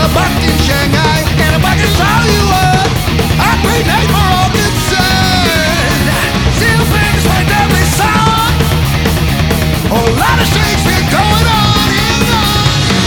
buck in Shanghai, and a buck is all you are.